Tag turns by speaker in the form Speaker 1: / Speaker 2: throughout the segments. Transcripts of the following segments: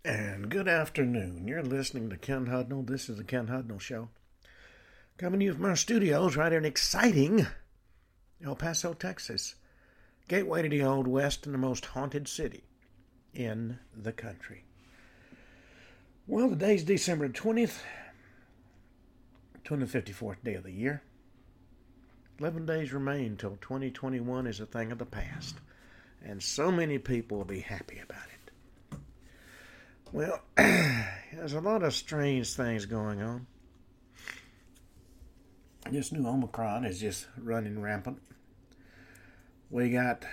Speaker 1: And good afternoon. You're listening to Ken Hudnall. This is the Ken Hudnall Show. Coming to you from our studios right in exciting El Paso, Texas. Gateway to the Old West and the most haunted city in the country. Well, today's December 20th, 254th day of the year. 11 days remain till 2021 is a thing of the past. And so many people will be happy about it. Well, there's a lot of strange things going on. This new Omicron is just running rampant. We got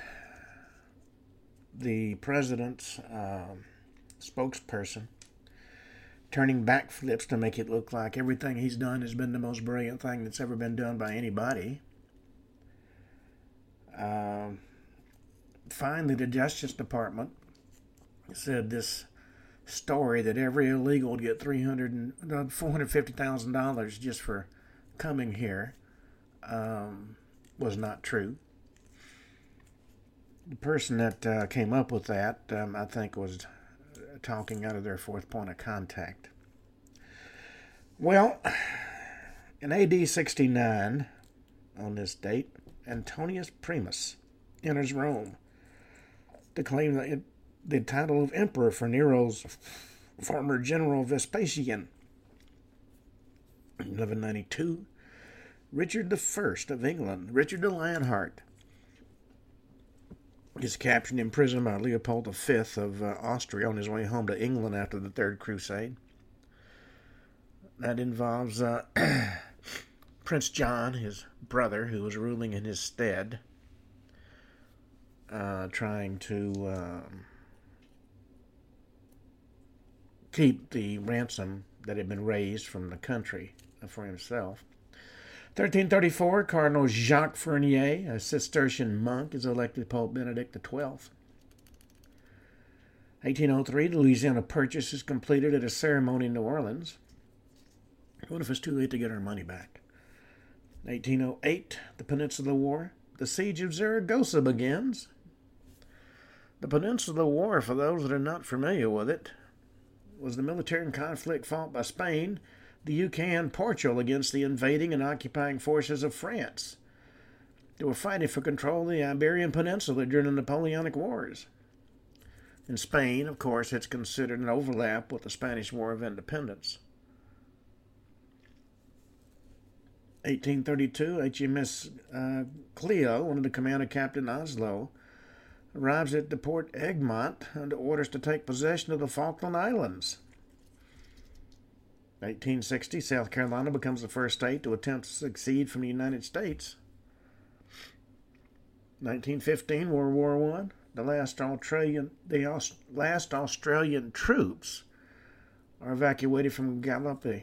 Speaker 1: the president's spokesperson turning backflips to make it look like everything he's done has been the most brilliant thing that's ever been done by anybody. Finally, the Justice Department said this story that every illegal would get $450,000 just for coming here was not true. The person that came up with that, I think, was talking out of their fourth point of contact. Well, in AD 69, on this date, Antonius Primus enters Rome to claim the title of emperor for Nero's former general Vespasian. In 1192, Richard I of England, Richard the Lionheart, is captured and imprisoned by Leopold V of Austria on his way home to England after the Third Crusade. That involves Prince John, his brother, who was ruling in his stead, trying to keep the ransom that had been raised from the country for himself. 1334, Cardinal Jacques Fournier, a Cistercian monk, is elected Pope Benedict XII. 1803, the Louisiana Purchase is completed at a ceremony in New Orleans. What if it's too late to get our money back? 1808, the Peninsular War. The Siege of Zaragoza begins. The Peninsular War, for those that are not familiar with it, was the military conflict fought by Spain, the UK, and Portugal against the invading and occupying forces of France. They were fighting for control of the Iberian Peninsula during the Napoleonic Wars. In Spain, of course, it's considered an overlap with the Spanish War of Independence. 1832, HMS Clio, under the command of Captain Oslo, arrives at the Port Egmont under orders to take possession of the Falkland Islands. 1860, South Carolina becomes the first state to attempt to secede from the United States. 1915, World War I. The last Australian troops are evacuated from Gallipoli.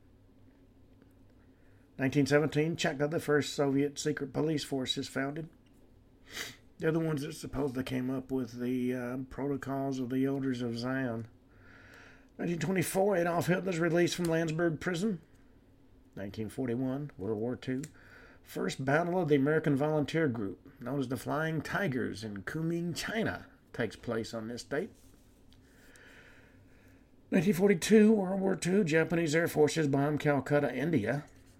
Speaker 1: 1917, Cheka, the first Soviet secret police force, is founded. They're the ones that supposedly came up with the protocols of the Elders of Zion. 1924, Adolf Hitler's released from Landsberg prison. 1941, World War II. First battle of the American Volunteer Group, known as the Flying Tigers in Kunming, China, takes place on this date. 1942, World War II. Japanese Air Forces bomb Calcutta, India.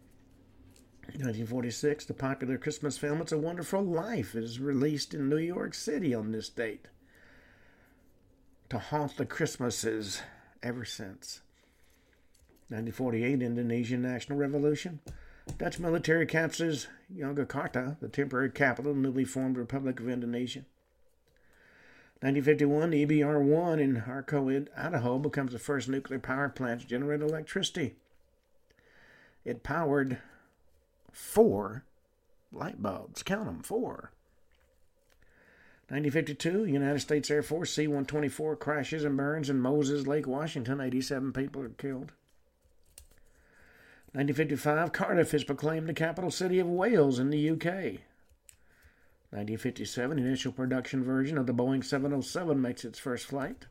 Speaker 1: 1946, the popular Christmas film It's a Wonderful Life is released in New York City on this date to haunt the Christmases ever since. 1948, Indonesian National Revolution. Dutch military captures Yogyakarta, the temporary capital of the newly formed Republic of Indonesia. 1951, the EBR-1 in Harco, Idaho becomes the first nuclear power plant to generate electricity. It powered 4 light bulbs. Count them, 4. 1952, United States Air Force C-124 crashes and burns in Moses Lake, Washington. 87 people are killed. 1955, Cardiff is proclaimed the capital city of Wales in the UK. 1957, initial production version of the Boeing 707 makes its first flight.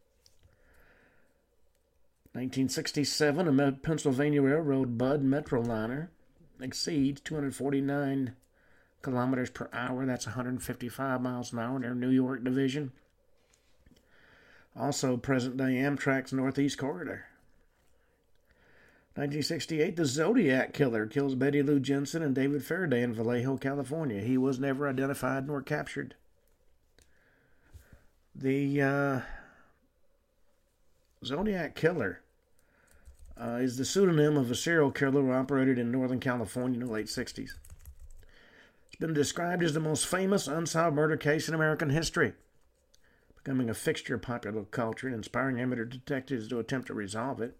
Speaker 1: 1967, a Pennsylvania Railroad Bud Metroliner exceeds 249 kilometers per hour. That's 155 miles an hour in their New York division. Also present-day Amtrak's Northeast Corridor. 1968, the Zodiac Killer kills Betty Lou Jensen and David Faraday in Vallejo, California. He was never identified nor captured. The Zodiac Killer is the pseudonym of a serial killer who operated in Northern California in the late 60s. It's been described as the most famous unsolved murder case in American history, becoming a fixture of popular culture and inspiring amateur detectives to attempt to resolve it.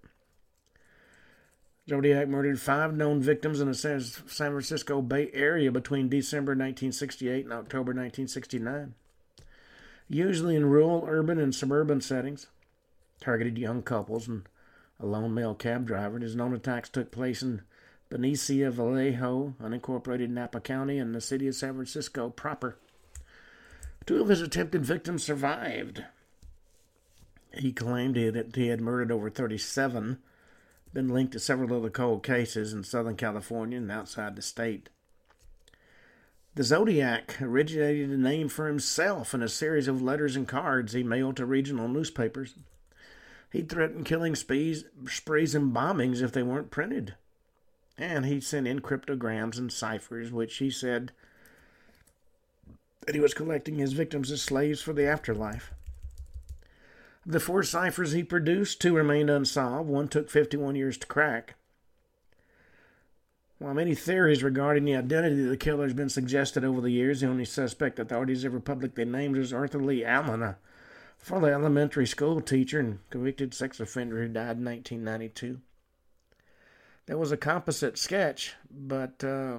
Speaker 1: Zodiac murdered 5 known victims in the San Francisco Bay Area between December 1968 and October 1969, usually in rural, urban, and suburban settings. Targeted young couples and a lone male cab driver. His known attacks took place in Benicia, Vallejo, unincorporated Napa County, and the city of San Francisco proper. 2 of his attempted victims survived. He claimed that he had murdered over 37, been linked to several other cold cases in Southern California and outside the state. The Zodiac originated a name for himself in a series of letters and cards he mailed to regional newspapers. He threatened killing sprees and bombings if they weren't printed. And he sent in cryptograms and ciphers, which he said that he was collecting his victims as slaves for the afterlife. Of the 4 ciphers he produced, 2 remained unsolved. 1 took 51 years to crack. While many theories regarding the identity of the killer has been suggested over the years, the only suspect authorities ever publicly named was Arthur Lee Allen, a former elementary school teacher and convicted sex offender who died in 1992. There was a composite sketch, but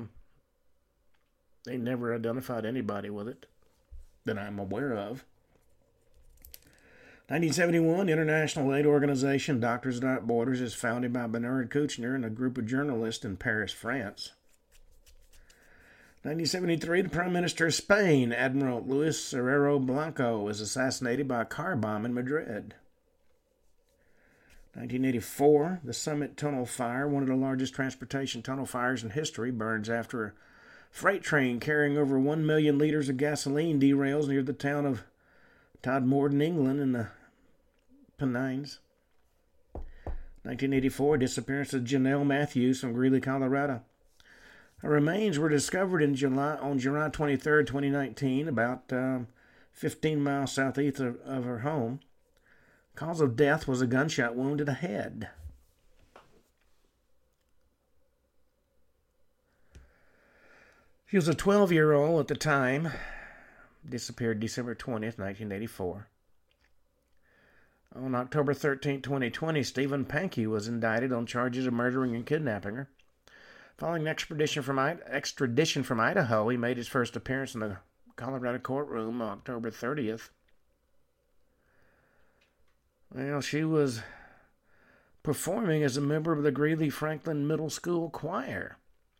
Speaker 1: they never identified anybody with it that I'm aware of. 1971, the international aid organization Doctors Without Borders is founded by Bernard Kouchner and a group of journalists in Paris, France. 1973, the Prime Minister of Spain, Admiral Luis Herrero Blanco, was assassinated by a car bomb in Madrid. 1984, the Summit Tunnel Fire, one of the largest transportation tunnel fires in history, burns after a freight train carrying over 1 million liters of gasoline derails near the town of Todmorden, England, in the Pennines. 1984, disappearance of Janelle Matthews from Greeley, Colorado. Her remains were discovered on July 23, 2019, about 15 miles southeast of her home. Cause of death was a gunshot wound to the head. She was a 12-year-old at the time. Disappeared December 20th, 1984. On October 13, 2020, Stephen Pankey was indicted on charges of murdering and kidnapping her. Following extradition from Idaho, he made his first appearance in the Colorado courtroom on October 30th. Well, she was performing as a member of the Greeley Franklin Middle School choir.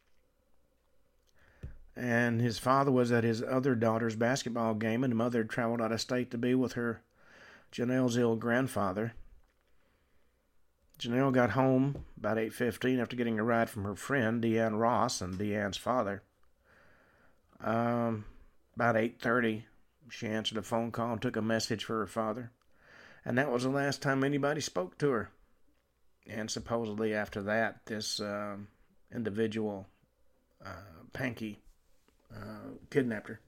Speaker 1: And his father was at his other daughter's basketball game, and the mother had traveled out of state to be with her Janelle's ill grandfather. Janelle got home about 8:15 after getting a ride from her friend, Deanne Ross, and Deanne's father. About 8:30, she answered a phone call and took a message for her father. And that was the last time anybody spoke to her. And supposedly after that, this individual, Pankey, kidnapped her.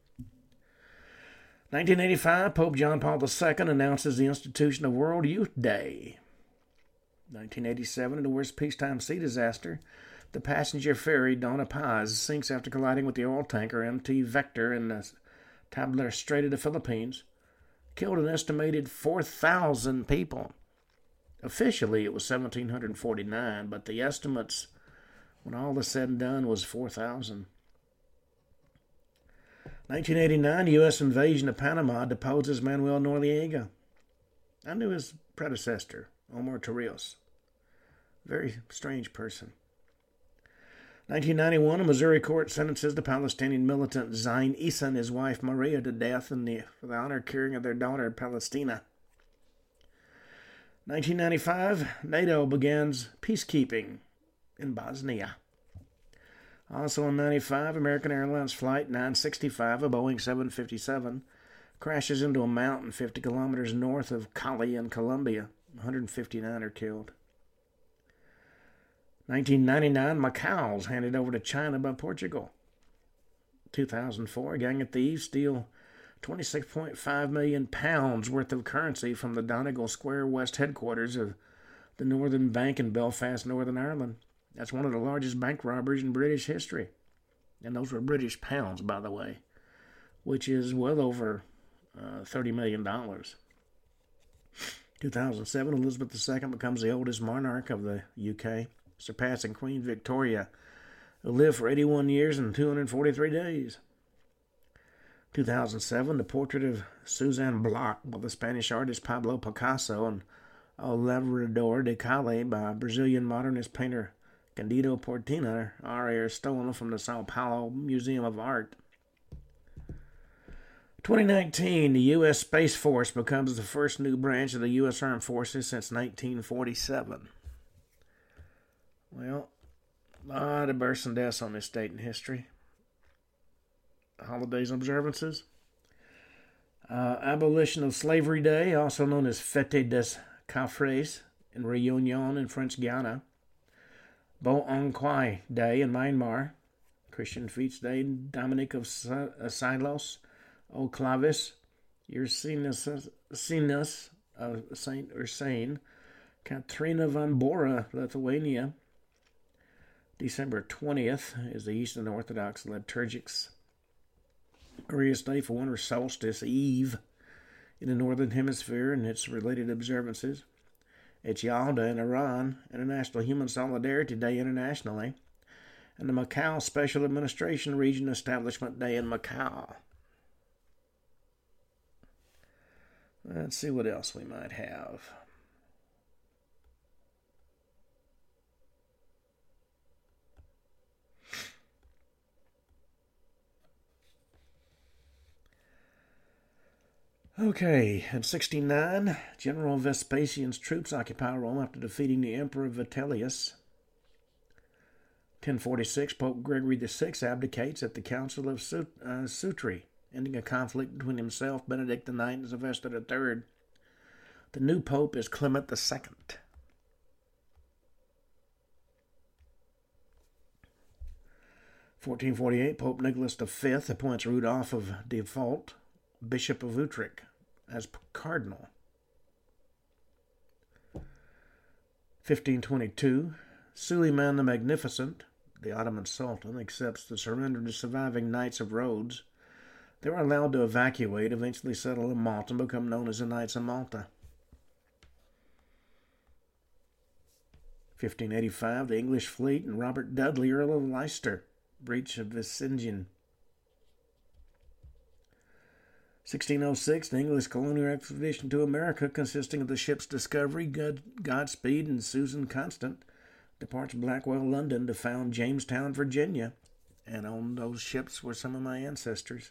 Speaker 1: 1985, Pope John Paul II announces the institution of World Youth Day. 1987, in the worst peacetime sea disaster, the passenger ferry Dona Paz sinks after colliding with the oil tanker MT Vector in the Tabler Strait of the Philippines. Killed an estimated 4,000 people. Officially, it was 1,749, but the estimates, when all is said and done, was 4,000. 1989, U.S. invasion of Panama deposes Manuel Noriega. I knew his predecessor, Omar Torrijos. Very strange person. 1991, a Missouri court sentences the Palestinian militant Zain Issa and his wife Maria to death for the honor curing of their daughter Palestina. 1995, NATO begins peacekeeping in Bosnia. Also in 95, American Airlines Flight 965, a Boeing 757, crashes into a mountain 50 kilometers north of Cali in Colombia. 159 are killed. 1999, Macau's handed over to China by Portugal. 2004, a gang of thieves steal £26.5 million worth of currency from the Donegal Square West headquarters of the Northern Bank in Belfast, Northern Ireland. That's one of the largest bank robberies in British history. And those were British pounds, by the way, which is well over $30 million. 2007, Elizabeth II becomes the oldest monarch of the UK, surpassing Queen Victoria, who lived for 81 years and 243 days. 2007, the portrait of Suzanne Block by the Spanish artist Pablo Picasso and El Labrador de Cali by Brazilian modernist painter Candido Portina are stolen from the Sao Paulo Museum of Art. 2019, the U.S. Space Force becomes the first new branch of the U.S. Armed Forces since 1947. Well, a lot of births and deaths on this date in history. Holidays and observances. Abolition of Slavery Day, also known as Fête des Cafres in Réunion in French Guiana. Bo Ang Kwai Day in Myanmar. Christian Feast Day, Dominic of Silos, O Clavis, Ursinus of Saint Ursine, Katrina von Bora, Lithuania. December 20th is the Eastern Orthodox liturgics. Earliest day for winter solstice, Eve, in the Northern Hemisphere and its related observances. It's Yalda in Iran, International Human Solidarity Day internationally, and the Macau Special Administration Region Establishment Day in Macau. Let's see what else we might have. Okay, in 69, General Vespasian's troops occupy Rome after defeating the Emperor Vitellius. 1046, Pope Gregory VI abdicates at the Council of Sutri, ending a conflict between himself, Benedict IX, and Sylvester III. The new pope is Clement II. 1448, Pope Nicholas V appoints Rudolph of Default, Bishop of Utrecht, as cardinal. 1522, Suleiman the Magnificent, the Ottoman Sultan, accepts the surrender of the surviving Knights of Rhodes. They were allowed to evacuate, eventually settle in Malta, and become known as the Knights of Malta. 1585, the English fleet and Robert Dudley, Earl of Leicester, breach of Vestingen. 1606, the English colonial expedition to America, consisting of the ships Discovery, Godspeed, and Susan Constant, departs Blackwell, London, to found Jamestown, Virginia, and on those ships were some of my ancestors.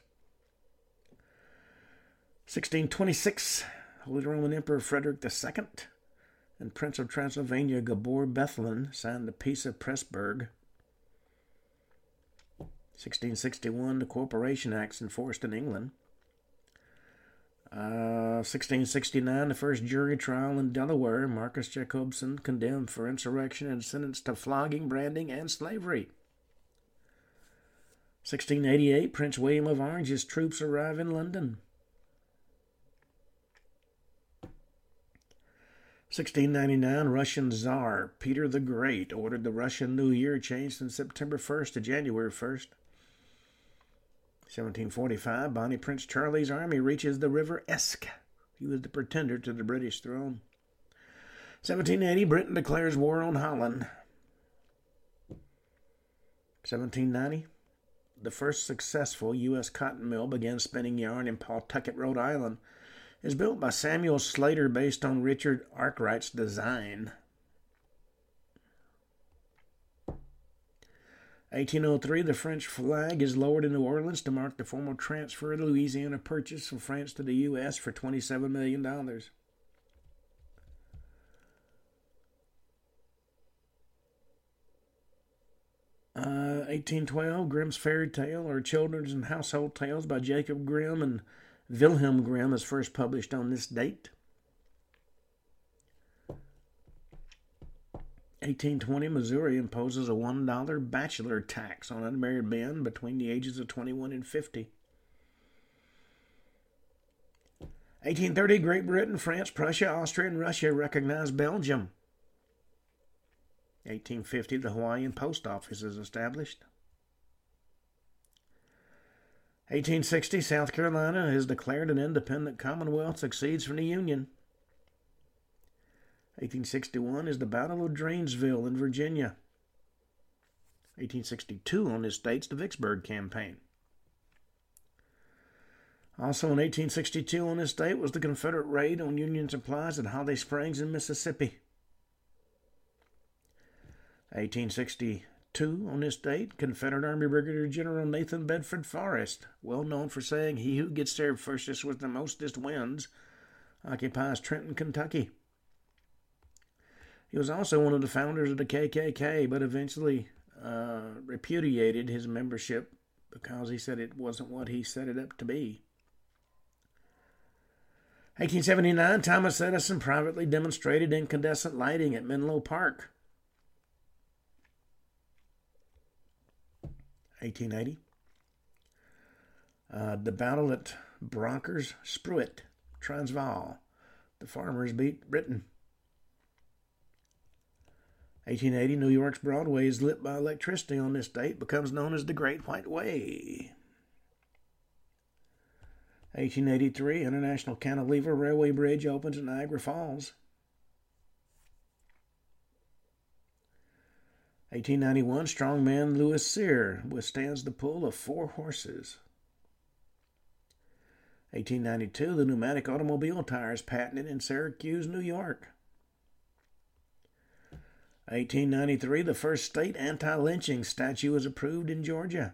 Speaker 1: 1626, Holy Roman Emperor Frederick II and Prince of Transylvania Gabor Bethlen signed the Peace of Pressburg. 1661, the Corporation Acts enforced in England. 1669, the first jury trial in Delaware. Marcus Jacobson condemned for insurrection and sentenced to flogging, branding, and slavery. 1688, Prince William of Orange's troops arrive in London. 1699, Russian Tsar Peter the Great ordered the Russian New Year changed from September 1st to January 1st. 1745, Bonnie Prince Charlie's army reaches the River Esk. He was the pretender to the British throne. 1780, Britain declares war on Holland. 1790, the first successful U.S. cotton mill began spinning yarn in Pawtucket, Rhode Island. It is built by Samuel Slater based on Richard Arkwright's design. 1803, the French flag is lowered in New Orleans to mark the formal transfer of the Louisiana Purchase from France to the U.S. for $27 million. 1812, Grimm's Fairy Tale, or Children's and Household Tales by Jacob Grimm and Wilhelm Grimm is first published on this date. 1820, Missouri imposes a $1 bachelor tax on unmarried men between the ages of 21 and 50. 1830, Great Britain, France, Prussia, Austria, and Russia recognize Belgium. 1850, the Hawaiian Post Office is established. 1860, South Carolina is declared an independent commonwealth, succeeds from the Union. 1861 is the Battle of Dranesville in Virginia. 1862 on this date's the Vicksburg Campaign. Also in 1862 on this date was the Confederate raid on Union supplies at Holly Springs in Mississippi. 1862 on this date, Confederate Army Brigadier General Nathan Bedford Forrest, well known for saying, "He who gets there firstest with the mostest wins," occupies Trenton, Kentucky. He was also one of the founders of the KKK, but eventually repudiated his membership because he said it wasn't what he set it up to be. 1879, Thomas Edison privately demonstrated incandescent lighting at Menlo Park. 1880, the battle at Bronkers Spruit, Transvaal. The farmers beat Britain. 1880, New York's Broadway is lit by electricity on this date, becomes known as the Great White Way. 1883, International Cantilever Railway Bridge opens at Niagara Falls. 1891, strongman Louis Cyr withstands the pull of 4 horses. 1892, the pneumatic automobile tire is patented in Syracuse, New York. 1893, the first state anti-lynching statute is approved in Georgia.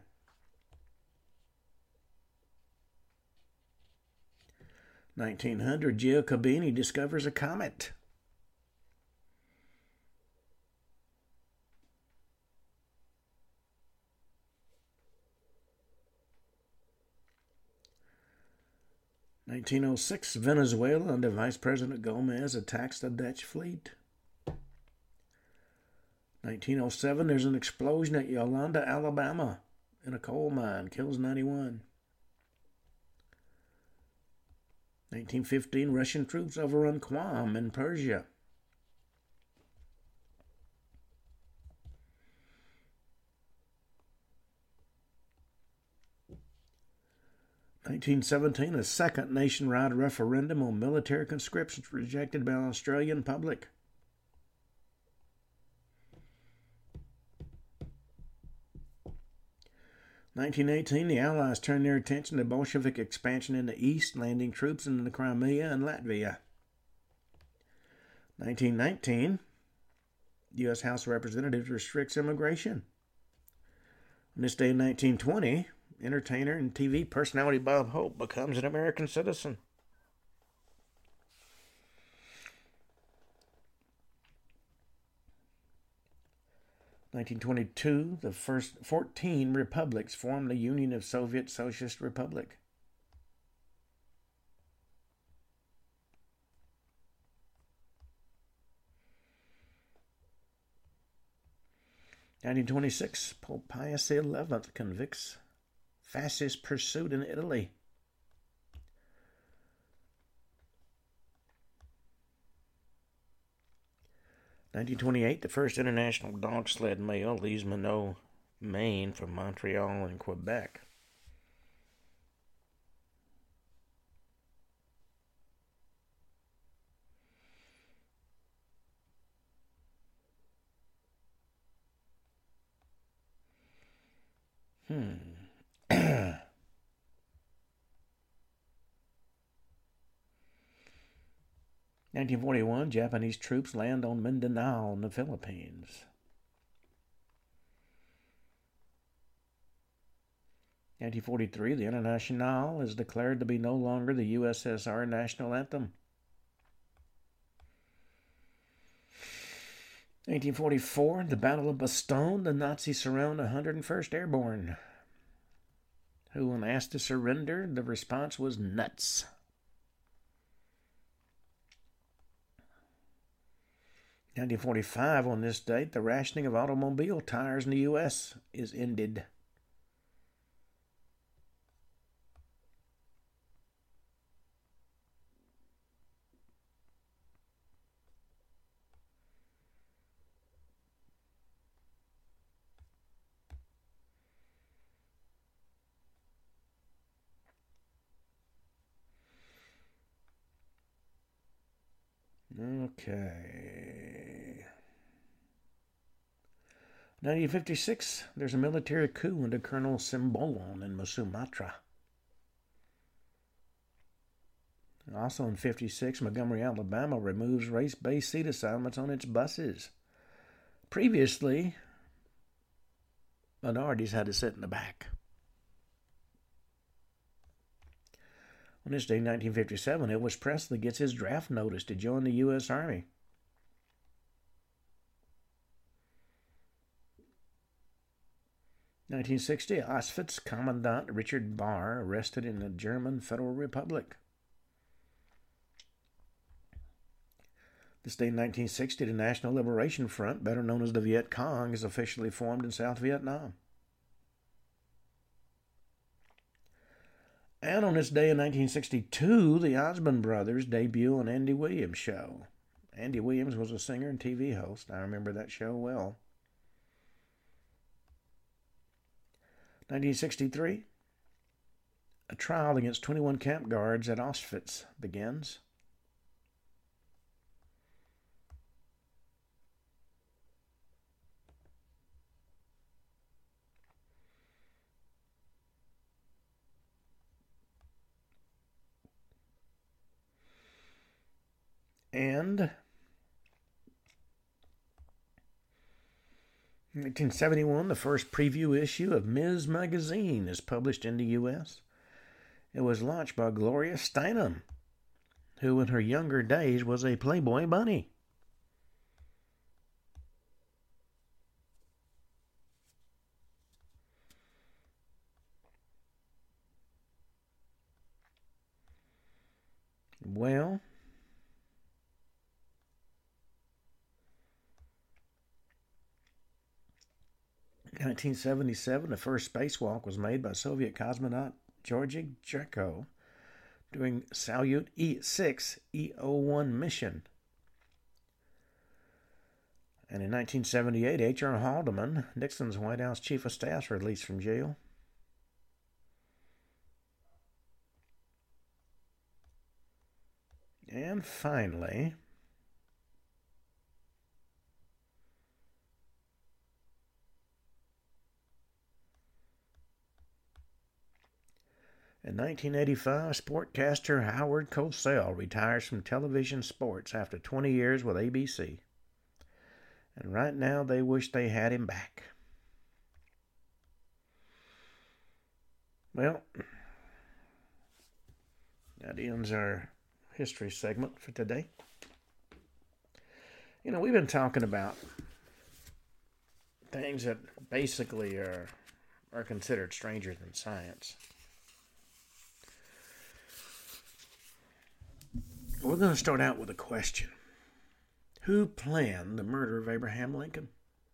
Speaker 1: 1900, Giacobini discovers a comet. 1906, Venezuela under Vice President Gomez attacks the Dutch fleet. 1907, there's an explosion at Yolanda, Alabama, in a coal mine, kills 91. 1915, Russian troops overrun Qom in Persia. 1917, a second nationwide referendum on military conscription rejected by the Australian public. 1918, the Allies turned their attention to Bolshevik expansion in the east, landing troops in the Crimea and Latvia. 1919, the U.S. House of Representatives restricts immigration. On this day in 1920, entertainer and TV personality Bob Hope becomes an American citizen. In 1922, the first 14 republics formed the Union of Soviet Socialist Republic. In 1926, Pope Pius XI convicts fascist pursuit in Italy. 1928, the first international dog sled mail leaves Minot, Maine from Montreal and Quebec. Hmm. 1941, Japanese troops land on Mindanao in the Philippines. 1943, the Internationale is declared to be no longer the USSR national anthem. 1844, the Battle of Bastogne, the Nazis surround 101st Airborne. who, when asked to surrender, the response was nuts. In 1945, on this date, the rationing of automobile tires in the U.S. is ended. Okay. 1956, there's a military coup under Colonel Simbolon in Sumatra. Also in 56, Montgomery, Alabama removes race-based seat assignments on its buses. Previously, minorities had to sit in the back. On this day, 1957, Elvis Presley gets his draft notice to join the U.S. Army. In 1960, Auschwitz Commandant Richard Barr arrested in the German Federal Republic. This day in 1960, the National Liberation Front, better known as the Viet Cong, is officially formed in South Vietnam. And on this day in 1962, the Osmond Brothers debut on Andy Williams' show. Andy Williams was a singer and TV host. I remember that show well. 1963, a trial against 21 camp guards at Auschwitz begins. And in 1971, the first preview issue of Ms. Magazine is published in the U.S. It was launched by Gloria Steinem, who in her younger days was a Playboy bunny. Well, in 1977, the first spacewalk was made by Soviet cosmonaut Georgy Gerko during Salyut E6 E01 mission. And in 1978, H.R. Haldeman, Nixon's White House chief of staff, was released from jail. And finally, in 1985, sportcaster Howard Cosell retires from television sports after 20 years with ABC. And right now, they wish they had him back. Well, that ends our history segment for today. You know, we've been talking about things that basically are considered stranger than science. We're going to start out with a question. Who planned the murder of Abraham Lincoln?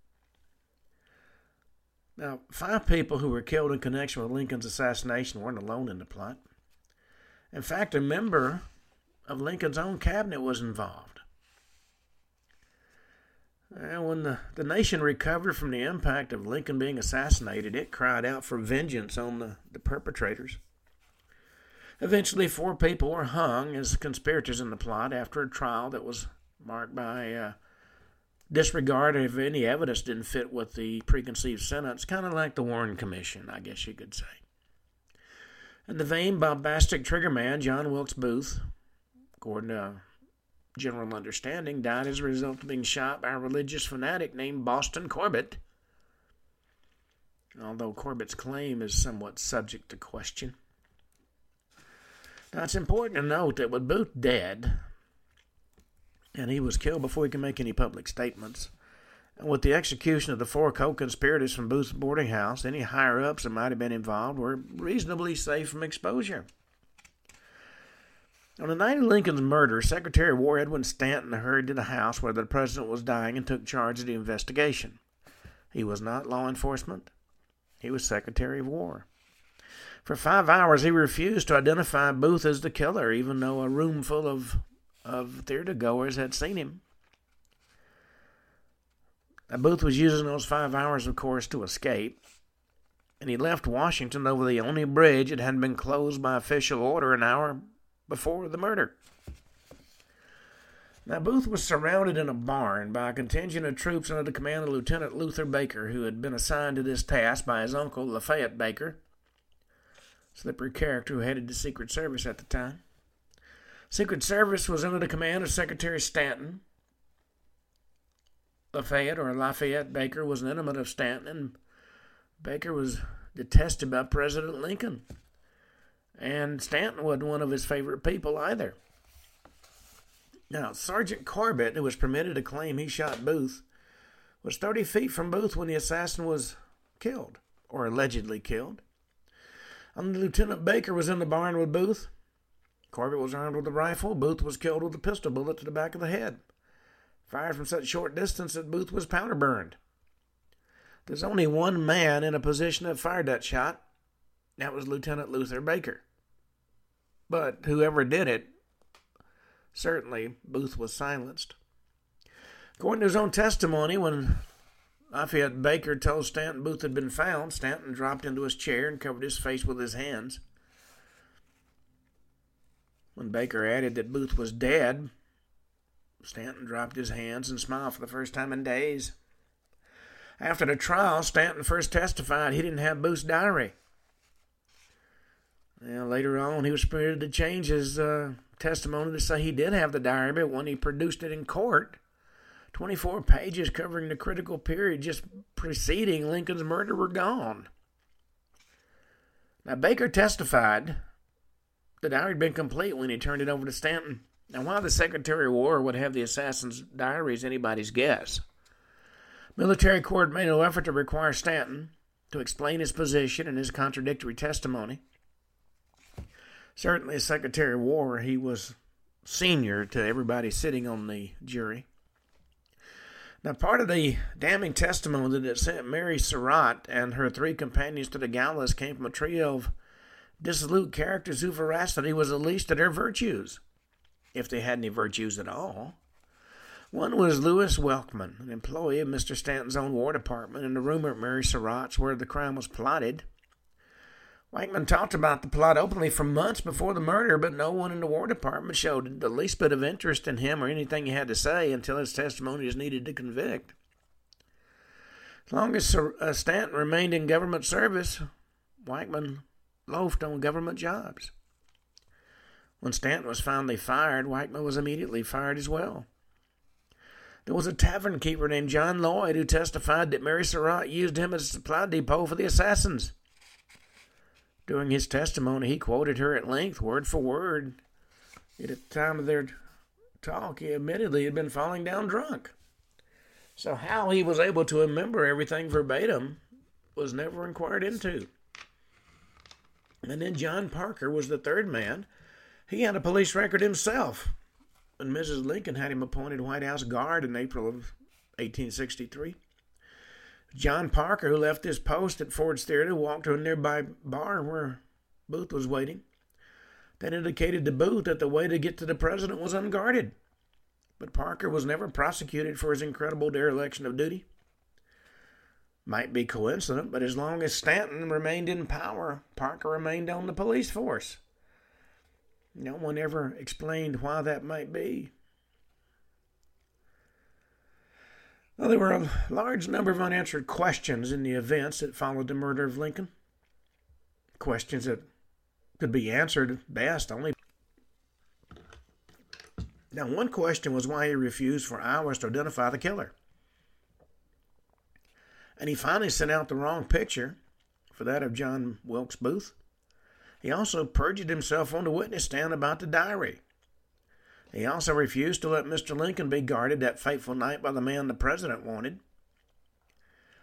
Speaker 1: Now, 5 people who were killed in connection with Lincoln's assassination weren't alone in the plot. In fact, a member of Lincoln's own cabinet was involved. And when the nation recovered from the impact of Lincoln being assassinated, it cried out for vengeance on the perpetrators. Eventually, 4 people were hung as conspirators in the plot after a trial that was marked by disregard if any evidence didn't fit with the preconceived sentence, kind of like the Warren Commission, I guess you could say. And the vain, bombastic triggerman, John Wilkes Booth, according to general understanding, died as a result of being shot by a religious fanatic named Boston Corbett. Although Corbett's claim is somewhat subject to question. Now, it's important to note that with Booth dead, and he was killed before he could make any public statements, And with the execution of the 4 co-conspirators from Booth's boarding house, any higher-ups that might have been involved were reasonably safe from exposure. On the night of Lincoln's murder, Secretary of War Edwin Stanton hurried to the house where the president was dying and took charge of the investigation. He was not law enforcement. He was Secretary of War. For 5 hours, he refused to identify Booth as the killer, even though a room full of theater-goers had seen him. Now, Booth was using those 5 hours, of course, to escape, and he left Washington over the only bridge that had been closed by official order an hour before the murder. Now, Booth was surrounded in a barn by a contingent of troops under the command of Lieutenant Luther Baker, who had been assigned to this task by his uncle, Lafayette Baker, slippery character who headed the Secret Service at the time. Secret Service was under the command of Secretary Stanton. Lafayette Baker was an intimate of Stanton, and Baker was detested by President Lincoln. And Stanton wasn't one of his favorite people either. Now, Sergeant Corbett, who was permitted to claim he shot Booth, was 30 feet from Booth when the assassin was killed, or allegedly killed. Lieutenant Baker was in the barn with Booth. Corbett was armed with a rifle. Booth was killed with a pistol bullet to the back of the head, fired from such short distance that Booth was powder burned. There's only one man in a position that fired that shot. That was Lieutenant Luther Baker. But whoever did it, certainly Booth was silenced. According to his own testimony, when Lafayette Baker told Stanton Booth had been found, Stanton dropped into his chair and covered his face with his hands. When Baker added that Booth was dead, Stanton dropped his hands and smiled for the first time in days. After the trial, Stanton first testified he didn't have Booth's diary. Later on, he was permitted to change his testimony to say he did have the diary, but when he produced it in court, 24 pages covering the critical period just preceding Lincoln's murder were gone. Now, Baker testified the diary had been complete when he turned it over to Stanton. Now, why the Secretary of War would have the assassin's diary is anybody's guess. Military court made no effort to require Stanton to explain his position and his contradictory testimony. Certainly, as Secretary of War, he was senior to everybody sitting on the jury. Now, part of the damning testimony that sent Mary Surratt and her 3 companions to the gallows came from a trio of dissolute characters whose veracity was the least of their virtues, if they had any virtues at all. One was Lewis Welkman, an employee of Mr. Stanton's own War Department, and the rumor at Mary Surratt's where the crime was plotted. Wakeman talked about the plot openly for months before the murder, but no one in the War Department showed the least bit of interest in him or anything he had to say until his testimony was needed to convict. As long as Stanton remained in government service, Wakeman loafed on government jobs. When Stanton was finally fired, Wakeman was immediately fired as well. There was a tavern keeper named John Lloyd who testified that Mary Surratt used him as a supply depot for the assassins. During his testimony, he quoted her at length, word for word. At the time of their talk, he admittedly had been falling down drunk. So how he was able to remember everything verbatim was never inquired into. And then John Parker was the third man. He had a police record himself, and Mrs. Lincoln had him appointed White House guard in April of 1863. John Parker, who left his post at Ford's Theater, walked to a nearby bar where Booth was waiting. That indicated to Booth that the way to get to the president was unguarded. But Parker was never prosecuted for his incredible dereliction of duty. Might be coincident, but as long as Stanton remained in power, Parker remained on the police force. No one ever explained why that might be. Well, there were a large number of unanswered questions in the events that followed the murder of Lincoln. Questions that could be answered best only. Now, one question was why he refused for hours to identify the killer. And he finally sent out the wrong picture for that of John Wilkes Booth. He also perjured himself on the witness stand about the diary. He also refused to let Mr. Lincoln be guarded that fateful night by the man the president wanted.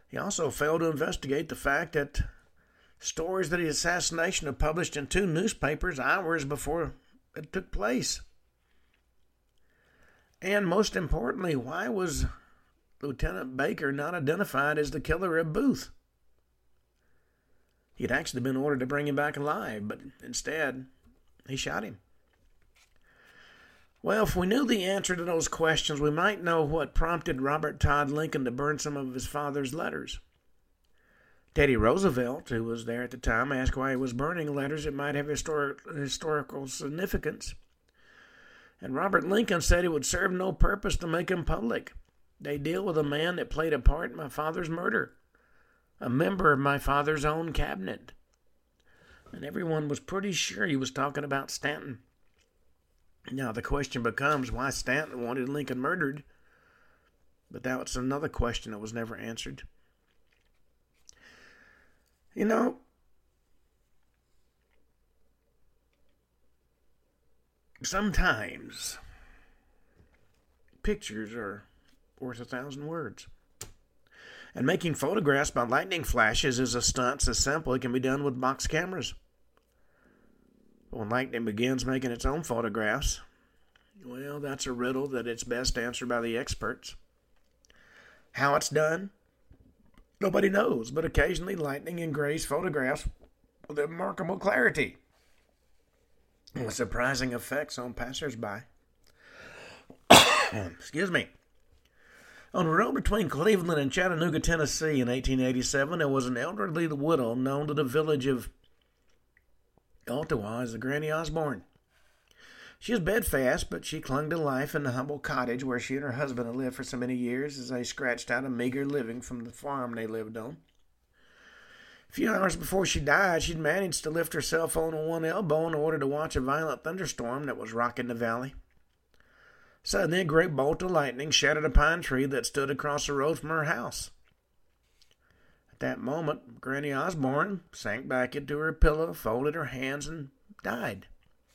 Speaker 1: He also failed to investigate the fact that stories of the assassination are published in 2 newspapers hours before it took place. And most importantly, why was Lieutenant Baker not identified as the killer of Booth? He had actually been ordered to bring him back alive, but instead, he shot him. Well, if we knew the answer to those questions, we might know what prompted Robert Todd Lincoln to burn some of his father's letters. Teddy Roosevelt, who was there at the time, asked why he was burning letters that might have historical significance. And Robert Lincoln said it would serve no purpose to make them public. They deal with a man that played a part in my father's murder, a member of my father's own cabinet. And everyone was pretty sure he was talking about Stanton. Now the question becomes why Stanton wanted Lincoln murdered, but that was another question that was never answered. You know, sometimes pictures are worth 1,000 words. And making photographs by lightning flashes is a stunt so simple it can be done with box cameras. But when lightning begins making its own photographs, well, that's a riddle that it's best answered by the experts. How it's done, nobody knows, but occasionally lightning engraves photographs with remarkable clarity and surprising effects on passersby. Excuse me. On the road between Cleveland and Chattanooga, Tennessee in 1887, there was an elderly widow known to the village of Ottawa as the Granny Osborne. She was bedfast, but she clung to life in the humble cottage where she and her husband had lived for so many years as they scratched out a meager living from the farm they lived on. A few hours before she died, she'd managed to lift her cell phone on one elbow in order to watch a violent thunderstorm that was rocking the valley. Suddenly, a great bolt of lightning shattered a pine tree that stood across the road from her house. At that moment, Granny Osborne sank back into her pillow, folded her hands, and died.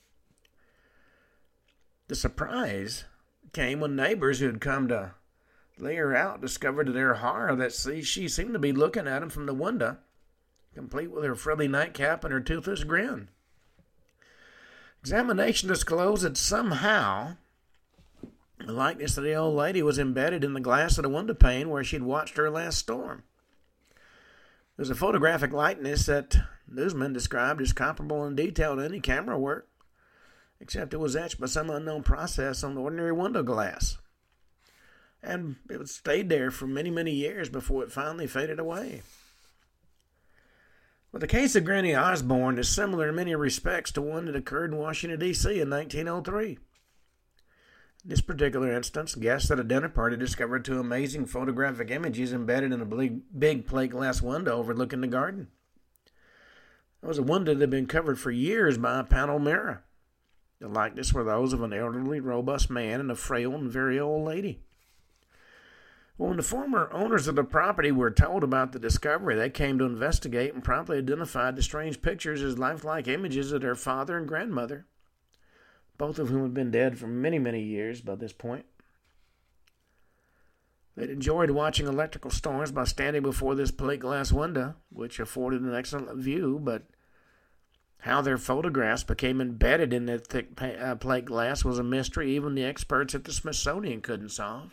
Speaker 1: The surprise came when neighbors who had come to lay her out discovered to their horror that she seemed to be looking at them from the window, complete with her frilly nightcap and her toothless grin. Examination disclosed that somehow the likeness of the old lady was embedded in the glass of the window pane where she'd watched her last storm. It was a photographic likeness that newsmen described as comparable in detail to any camera work, except it was etched by some unknown process on ordinary window glass. And it stayed there for many, many years before it finally faded away. But the case of Granny Osborne is similar in many respects to one that occurred in Washington, D.C. in 1903. In this particular instance, guests at a dinner party discovered 2 amazing photographic images embedded in a big plate glass window overlooking the garden. It was a window that had been covered for years by a panel mirror. The likeness were those of an elderly, robust man and a frail and very old lady. When the former owners of the property were told about the discovery, they came to investigate and promptly identified the strange pictures as lifelike images of their father and grandmother, both of whom had been dead for many, many years by this point. They'd enjoyed watching electrical storms by standing before this plate glass window, which afforded an excellent view, but how their photographs became embedded in that thick plate glass was a mystery even the experts at the Smithsonian couldn't solve.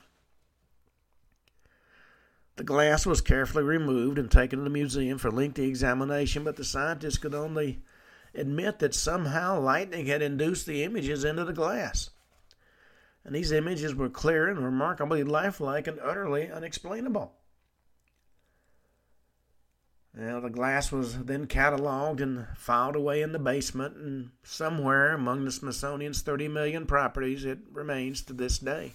Speaker 1: The glass was carefully removed and taken to the museum for lengthy examination, but the scientists could only admit that somehow lightning had induced the images into the glass. And these images were clear and remarkably lifelike and utterly unexplainable. Now, the glass was then cataloged and filed away in the basement, and somewhere among the Smithsonian's 30 million properties it remains to this day.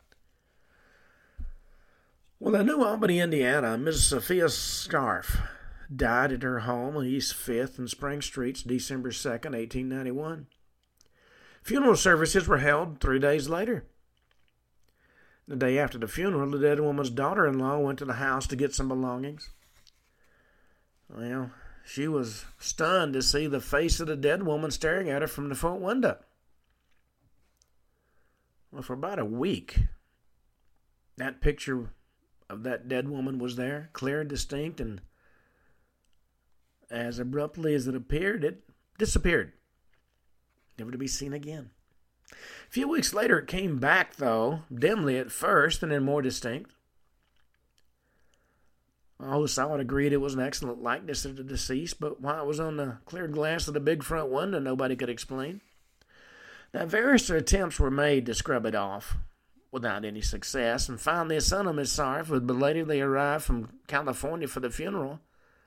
Speaker 1: Well, in New Albany, Indiana, Mrs. Sophia Scarf died at her home on East 5th and Spring Streets, December 2nd, 1891. Funeral services were held 3 days later. The day after the funeral, the dead woman's daughter-in-law went to the house to get some belongings. Well, she was stunned to see the face of the dead woman staring at her from the front window. Well, for about a week, that picture of that dead woman was there, clear, distinct, and as abruptly as it appeared, it disappeared, never to be seen again. A few weeks later, it came back, though, dimly at first, and then more distinct. All who saw it agreed it was an excellent likeness of the deceased, but why it was on the clear glass of the big front window, nobody could explain. Now, various attempts were made to scrub it off, without any success, and finally a son of Miss Sarf, who had belatedly arrived from California for the funeral,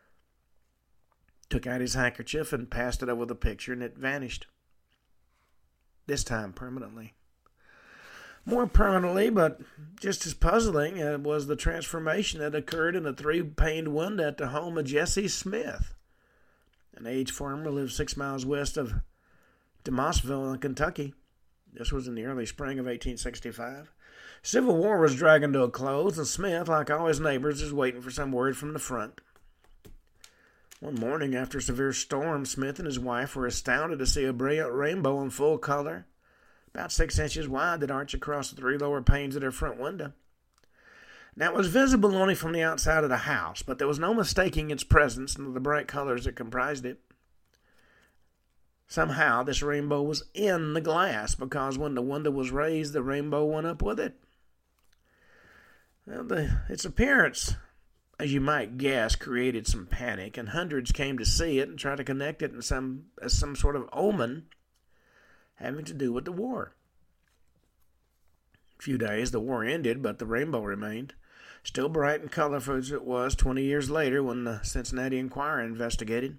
Speaker 1: took out his handkerchief and passed it over the picture, and it vanished. This time permanently. More permanently, but just as puzzling, was the transformation that occurred in the three-paned window at the home of Jesse Smith, an aged farmer who lived 6 miles west of DeMossville in Kentucky. This was in the early spring of 1865. Civil War was dragging to a close, and Smith, like all his neighbors, was waiting for some word from the front. One morning, after a severe storm, Smith and his wife were astounded to see a brilliant rainbow in full color, about 6 inches wide, that arched across the 3 lower panes of their front window. Now, it was visible only from the outside of the house, but there was no mistaking its presence nor the bright colors that comprised it. Somehow, this rainbow was in the glass, because when the window was raised, the rainbow went up with it. Well, its appearance, as you might guess, created some panic, and hundreds came to see it and try to connect it as some sort of omen having to do with the war. A few days, the war ended, but the rainbow remained, still bright and colorful as it was 20 years later when the Cincinnati Enquirer investigated.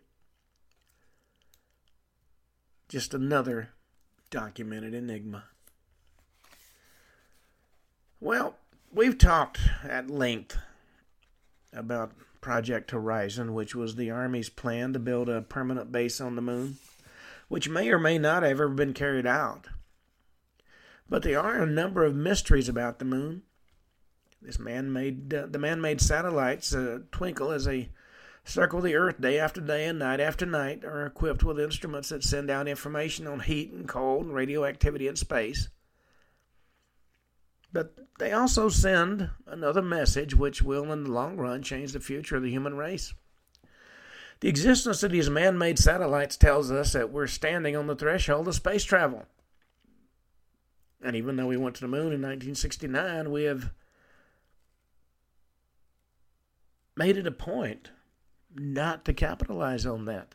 Speaker 1: Just another documented enigma. Well, we've talked at length about Project Horizon, which was the Army's plan to build a permanent base on the moon, which may or may not have ever been carried out. But there are a number of mysteries about the moon. The man-made satellites twinkle as they circle the Earth day after day and night after night, are equipped with instruments that send out information on heat and cold and radioactivity in space. But they also send another message which will, in the long run, change the future of the human race. The existence of these man-made satellites tells us that we're standing on the threshold of space travel. And even though we went to the moon in 1969, we have made it a point not to capitalize on that.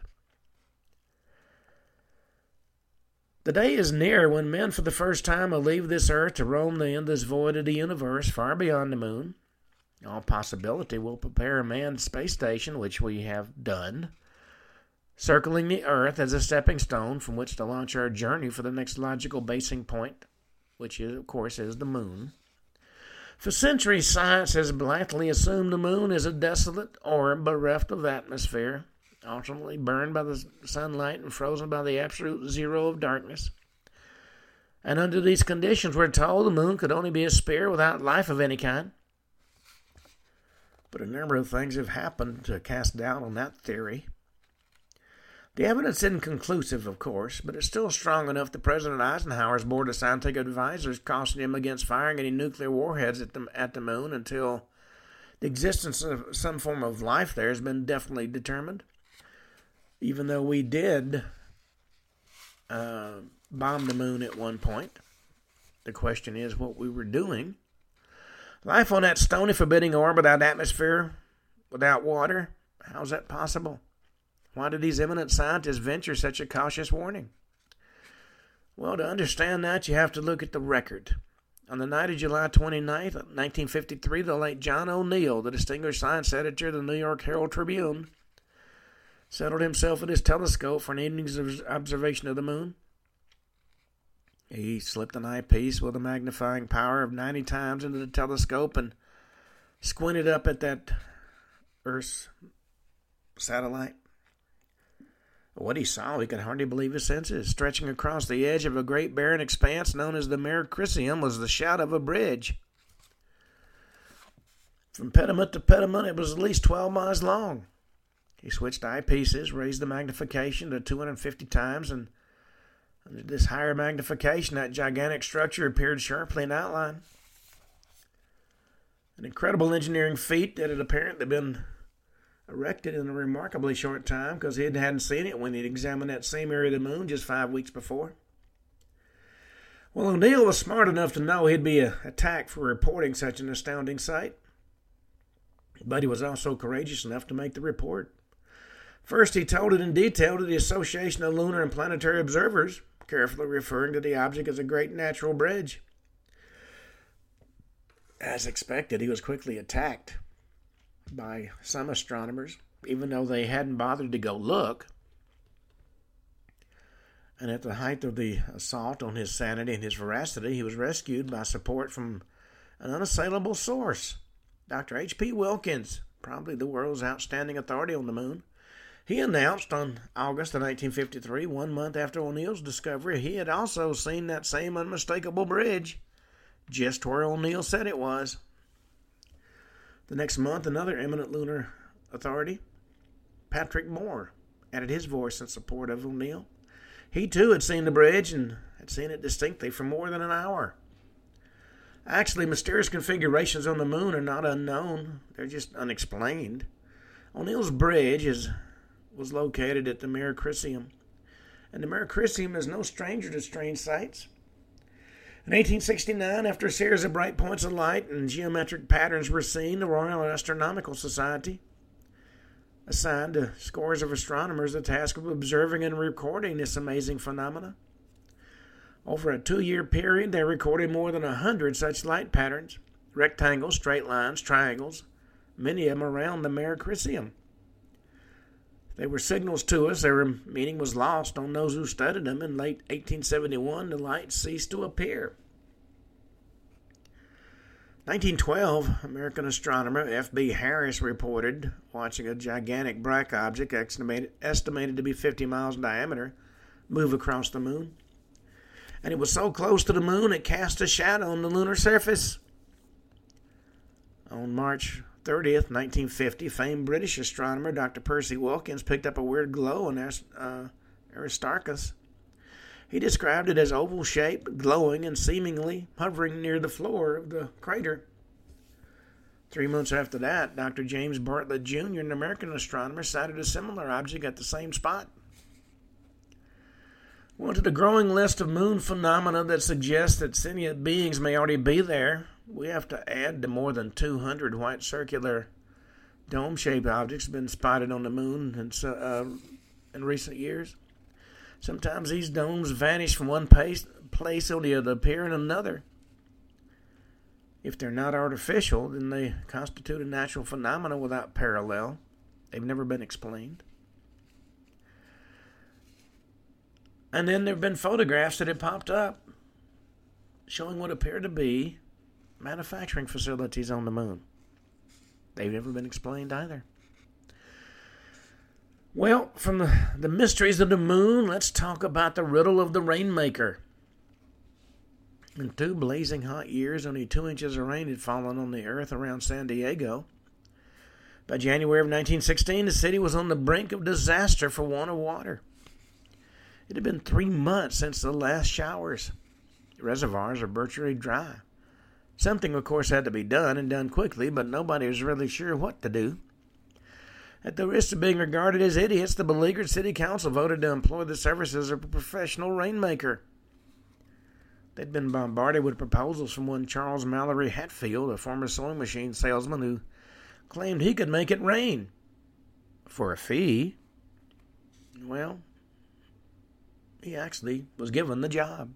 Speaker 1: The day is near when men for the first time will leave this earth to roam the endless void of the universe far beyond the moon. All possibility will prepare a manned space station, which we have done, circling the earth as a stepping stone from which to launch our journey for the next logical basing point, which is, of course, is the moon. For centuries, science has blithely assumed the moon is a desolate orb bereft of atmosphere, ultimately burned by the sunlight and frozen by the absolute zero of darkness. And under these conditions, we're told the moon could only be a sphere without life of any kind. But a number of things have happened to cast doubt on that theory. The evidence isn't conclusive, of course, but it's still strong enough that President Eisenhower's board of scientific advisors cautioned him against firing any nuclear warheads at the moon until the existence of some form of life there has been definitely determined. Even though we did bomb the moon at one point, the question is what we were doing. Life on that stony, forbidding orb without atmosphere, without water, how's that possible? Why did these eminent scientists venture such a cautious warning? Well, to understand that, you have to look at the record. On the night of July 29th, 1953, the late John O'Neill, the distinguished science editor of the New York Herald Tribune, settled himself at his telescope for an evening's observation of the moon. He slipped an eyepiece with a magnifying power of 90 times into the telescope and squinted up at that Earth's satellite. What he saw, he could hardly believe his senses. Stretching across the edge of a great barren expanse known as the Mare Crisium was the shadow of a bridge. From pediment to pediment, it was at least 12 miles long. He switched eyepieces, raised the magnification to 250 times, and under this higher magnification, that gigantic structure appeared sharply in outline. An incredible engineering feat that had apparently been erected in a remarkably short time, because he hadn't seen it when he'd examined that same area of the moon just 5 weeks before. Well, O'Neill was smart enough to know he'd be attacked for reporting such an astounding sight, but he was also courageous enough to make the report. First, he told it in detail to the Association of Lunar and Planetary Observers, carefully referring to the object as a great natural bridge. As expected, he was quickly attacked by some astronomers, even though they hadn't bothered to go look. And at the height of the assault on his sanity and his veracity, he was rescued by support from an unassailable source, Dr. H.P. Wilkins, probably the world's outstanding authority on the moon. He announced on August of 1953, 1 month after O'Neill's discovery, he had also seen that same unmistakable bridge, just where O'Neill said it was. The next month, another eminent lunar authority, Patrick Moore, added his voice in support of O'Neill. He too had seen the bridge and had seen it distinctly for more than an hour. Actually, mysterious configurations on the moon are not unknown. They're just unexplained. O'Neill's bridge was located at the Mare Crisium, and the Mare Crisium is no stranger to strange sights. In 1869, after a series of bright points of light and geometric patterns were seen, the Royal Astronomical Society assigned to scores of astronomers the task of observing and recording this amazing phenomena. Over a 2-year period, they recorded more than 100 such light patterns, rectangles, straight lines, triangles, many of them around the Mare Crisium. They were signals to us. Their meaning was lost on those who studied them. In late 1871, the light ceased to appear. 1912, American astronomer F.B. Harris reported watching a gigantic black object estimated to be 50 miles in diameter move across the moon. And it was so close to the moon it cast a shadow on the lunar surface. On March 30th, 1950, famed British astronomer Dr. Percy Wilkins picked up a weird glow in Aristarchus. He described it as oval-shaped, glowing, and seemingly hovering near the floor of the crater. 3 months after that, Dr. James Bartlett Jr., an American astronomer, sighted a similar object at the same spot. Well, to the growing list of moon phenomena that suggest that sentient beings may already be there, we have to add the more than 200 white circular dome-shaped objects been spotted on the moon in recent years. Sometimes these domes vanish from one place only to appear in another. If they're not artificial, then they constitute a natural phenomenon without parallel. They've never been explained. And then there have been photographs that have popped up showing what appear to be manufacturing facilities on the moon. They've never been explained either. Well, from the mysteries of the moon, let's talk about the riddle of the Rainmaker. In 2 blazing hot years, only 2 inches of rain had fallen on the earth around San Diego. By January of 1916, the city was on the brink of disaster for want of water. It had been 3 months since the last showers. The reservoirs are virtually dry. Something, of course, had to be done, and done quickly, but nobody was really sure what to do. At the risk of being regarded as idiots, the beleaguered city council voted to employ the services of a professional rainmaker. They'd been bombarded with proposals from one Charles Mallory Hatfield, a former sewing machine salesman who claimed he could make it rain. For a fee. Well, he actually was given the job.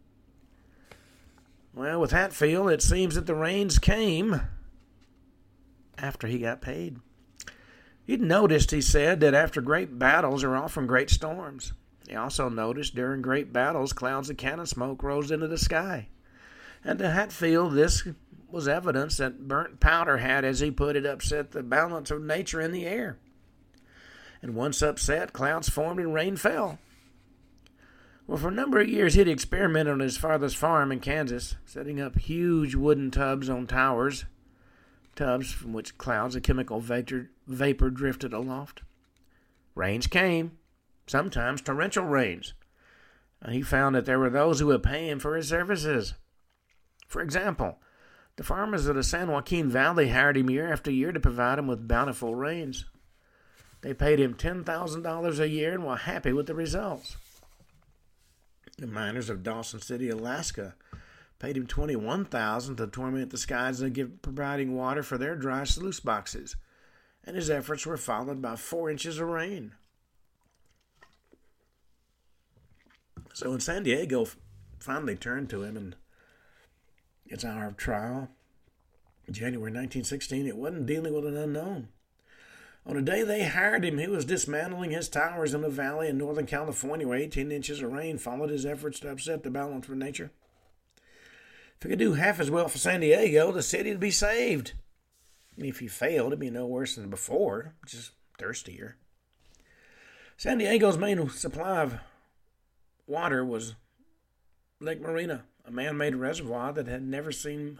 Speaker 1: Well, with Hatfield, it seems that the rains came after he got paid. He'd noticed, he said, that after great battles are often great storms. He also noticed during great battles, clouds of cannon smoke rose into the sky. And to Hatfield, this was evidence that burnt powder had, as he put it, upset the balance of nature in the air. And once upset, clouds formed and rain fell. Well, for a number of years, he'd experimented on his father's farm in Kansas, setting up huge wooden tubs on towers, tubs from which clouds of chemical vapor drifted aloft. Rains came, sometimes torrential rains. He found that there were those who would pay him for his services. For example, The farmers of the San Joaquin Valley hired him year after year to provide him with bountiful rains. They paid him $10,000 a year and were happy with the results. The miners of Dawson City, Alaska, paid him $21,000 to torment the skies and providing water for their dry sluice boxes, and his efforts were followed by 4 inches of rain. So when San Diego finally turned to him in its hour of trial, January 1916, it wasn't dealing with an unknown. On the day they hired him, he was dismantling his towers in a valley in Northern California where 18 inches of rain followed his efforts to upset the balance of nature. If he could do half as well for San Diego, the city would be saved. And if he failed, it'd be no worse than before, just thirstier. San Diego's main supply of water was Lake Marina, a man-made reservoir that had never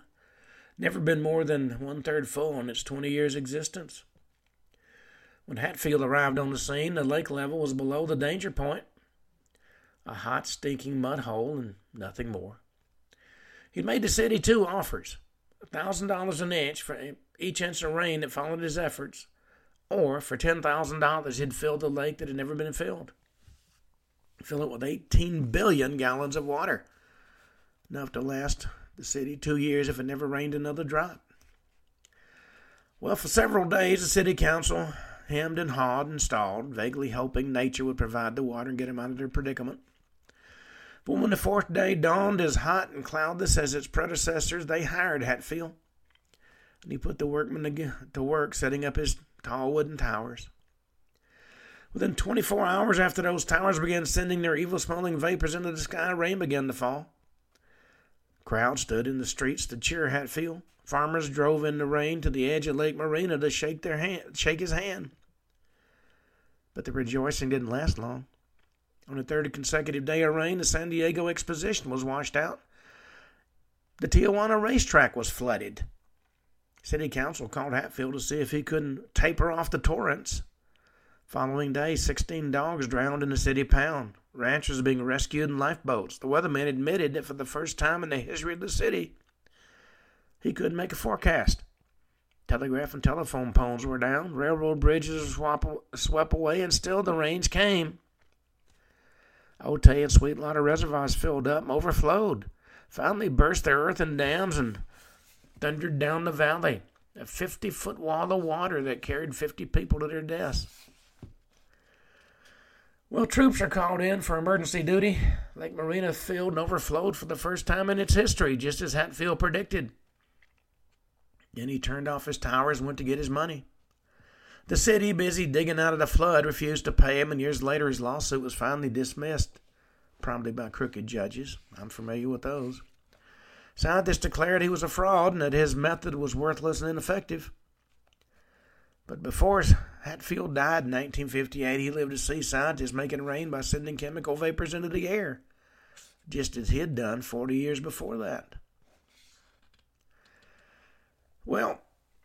Speaker 1: been more than 1/3 full in its 20 years existence. When Hatfield arrived on the scene, the lake level was below the danger point, a hot, stinking mud hole and nothing more. He'd made the city 2 offers, $1,000 an inch for each inch of rain that followed his efforts, or for $10,000 he'd fill the lake that had never been filled. Fill it with 18 billion gallons of water, enough to last the city 2 years if it never rained another drop. Well, for several days, the city council hemmed and hawed and stalled, vaguely hoping nature would provide the water and get them out of their predicament. But when the 4th day dawned as hot and cloudless as its predecessors, they hired Hatfield, and he put the workmen to work setting up his tall wooden towers. Within 24 hours after those towers began sending their evil-smelling vapors into the sky, rain began to fall. Crowds stood in the streets to cheer Hatfield. Farmers drove in the rain to the edge of Lake Marina to shake his hand. But the rejoicing didn't last long. On the 3rd consecutive day of rain, the San Diego Exposition was washed out. The Tijuana racetrack was flooded. City Council called Hatfield to see if he couldn't taper off the torrents. Following day, 16 dogs drowned in the city pound. Ranchers being rescued in lifeboats. The weatherman admitted that for the first time in the history of the city, he couldn't make a forecast. Telegraph and telephone poles were down. Railroad bridges were swept away, and still the rains came. Otay and Sweetwater reservoirs filled up and overflowed. Finally burst their earthen dams and thundered down the valley. A 50-foot wall of water that carried 50 people to their deaths. Well, troops are called in for emergency duty. Lake Marina filled and overflowed for the first time in its history, just as Hatfield predicted. Then he turned off his towers and went to get his money. The city, busy digging out of the flood, refused to pay him, and years later his lawsuit was finally dismissed, probably by crooked judges. I'm familiar with those. Scientists declared he was a fraud and that his method was worthless and ineffective. But before Hatfield died in 1958, he lived to see scientists making rain by sending chemical vapors into the air, just as he had done 40 years before that. Well,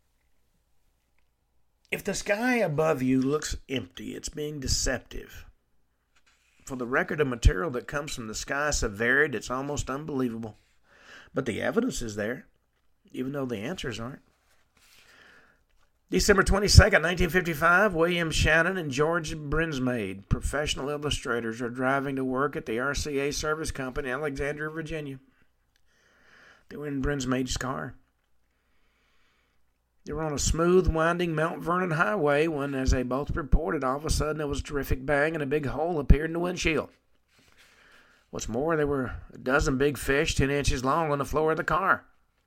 Speaker 1: if the sky above you looks empty, it's being deceptive. For the record of material that comes from the sky is so varied, it's almost unbelievable. But the evidence is there, even though the answers aren't. December 22nd, 1955, William Shannon and George Brinsmade, professional illustrators, are driving to work at the RCA Service Company in Alexandria, Virginia. They were in Brinsmade's car. They were on a smooth, winding Mount Vernon highway when, as they both reported, all of a sudden there was a terrific bang and a big hole appeared in the windshield. What's more, there were a dozen big fish 10 inches long on the floor of the car.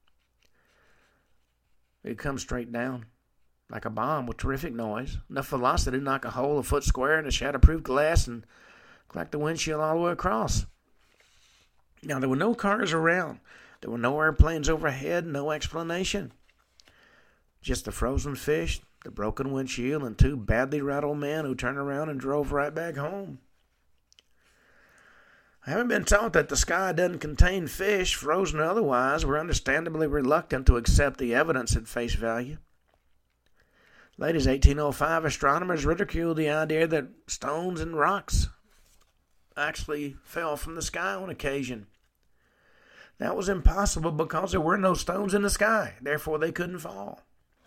Speaker 1: They'd come straight down, like a bomb with terrific noise, enough velocity to knock a hole a foot square in the shatterproof glass and crack the windshield all the way across. Now, there were no cars around. There were no airplanes overhead, no explanation. Just the frozen fish, the broken windshield, and 2 badly rattled men who turned around and drove right back home. Having been taught that the sky doesn't contain fish, frozen or otherwise, were understandably reluctant to accept the evidence at face value. Late as 1805, astronomers ridiculed the idea that stones and rocks actually fell from the sky on occasion. That was impossible because there were no stones in the sky. Therefore, they couldn't fall.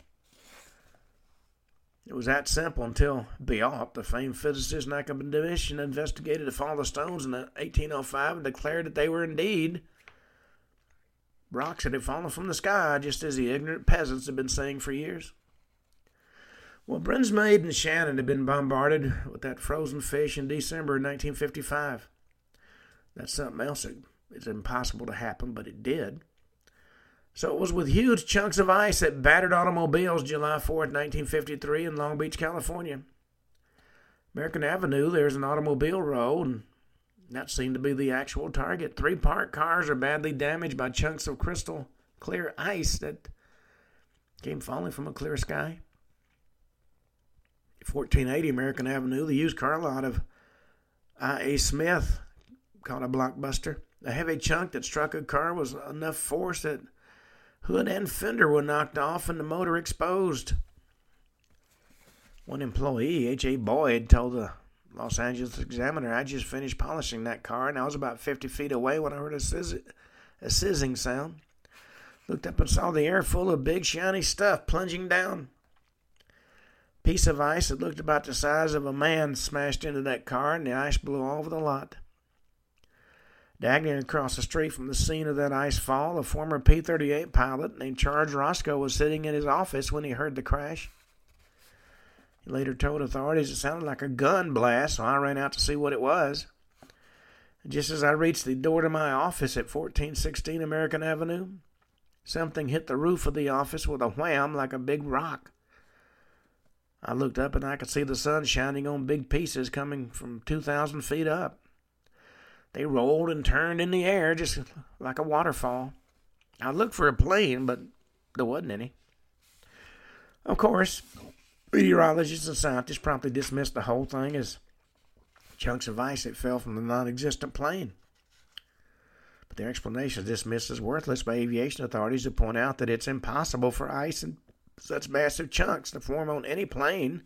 Speaker 1: It was that simple until Biot, the famed physicist and academician, investigated the fall of stones in 1805 and declared that they were indeed rocks that had fallen from the sky, just as the ignorant peasants had been saying for years. Well, Brinsmead and Shannon had been bombarded with that frozen fish in December of 1955. That's something else that it's impossible to happen, but it did. So it was with huge chunks of ice that battered automobiles July 4th, 1953 in Long Beach, California. American Avenue, there's an automobile row, and that seemed to be the actual target. 3 parked cars are badly damaged by chunks of crystal clear ice that came falling from a clear sky. 1480 American Avenue, the used car lot of I.A. Smith caught a blockbuster. A heavy chunk that struck a car was enough force that hood and fender were knocked off and the motor exposed. One employee, H.A. Boyd, told the Los Angeles Examiner, "I just finished polishing that car and I was about 50 feet away when I heard a sizzing sound. Looked up and saw the air full of big shiny stuff plunging down. Piece of ice that looked about the size of a man smashed into that car and the ice blew all over the lot." Diagonally across the street from the scene of that ice fall, a former P-38 pilot named Charles Roscoe was sitting in his office when he heard the crash. He later told authorities it sounded like a gun blast, so I ran out to see what it was. Just as I reached the door to my office at 1416 American Avenue, something hit the roof of the office with a wham like a big rock. I looked up and I could see the sun shining on big pieces coming from 2,000 feet up. They rolled and turned in the air just like a waterfall. I looked for a plane, but there wasn't any. Of course, meteorologists and scientists promptly dismissed the whole thing as chunks of ice that fell from the non-existent plane. But their explanation is dismissed as worthless by aviation authorities who point out that it's impossible for ice and such massive chunks to form on any plane.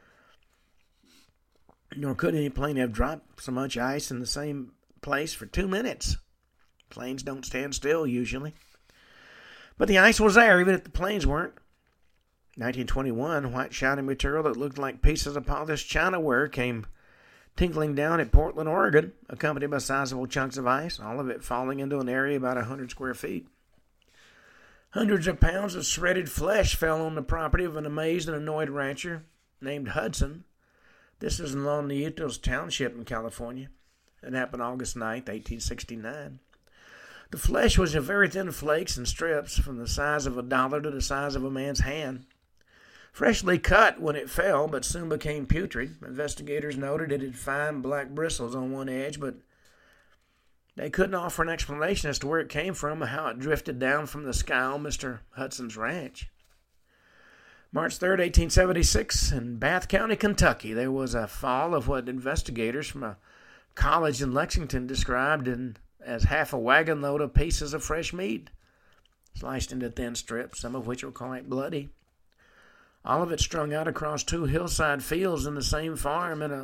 Speaker 1: Nor could any plane have dropped so much ice in the same place for 2 minutes. Planes don't stand still usually. But the ice was there even if the planes weren't. 1921, white shiny material that looked like pieces of polished chinaware came tinkling down at Portland, Oregon, accompanied by sizable chunks of ice, all of it falling into an area about 100 square feet. Hundreds of pounds of shredded flesh fell on the property of an amazed and annoyed rancher named Hudson. This is in Los Nietos Township in California. It happened August 9th, 1869. The flesh was in very thin flakes and strips from the size of $1 to the size of a man's hand. Freshly cut when it fell, but soon became putrid. Investigators noted it had fine black bristles on one edge, but they couldn't offer an explanation as to where it came from or how it drifted down from the sky on Mr. Hudson's ranch. March 3rd, 1876, in Bath County, Kentucky, there was a fall of what investigators from a college in Lexington described as half a wagon load of pieces of fresh meat, sliced into thin strips, some of which were quite bloody. All of it strung out across 2 hillside fields in the same farm in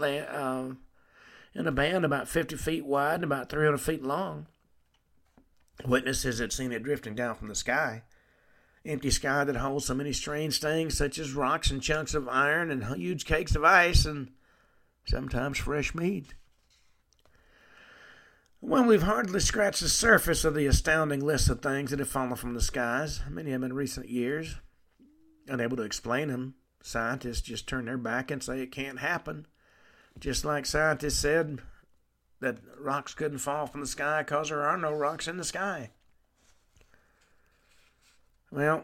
Speaker 1: a band about 50 feet wide and about 300 feet long. Witnesses had seen it drifting down from the sky. Empty sky that holds so many strange things such as rocks and chunks of iron and huge cakes of ice and sometimes fresh meat. Well, we've hardly scratched the surface of the astounding list of things that have fallen from the skies, many of them in recent years. Unable to explain them, scientists just turn their back and say it can't happen. Just like scientists said that rocks couldn't fall from the sky because there are no rocks in the sky. Well,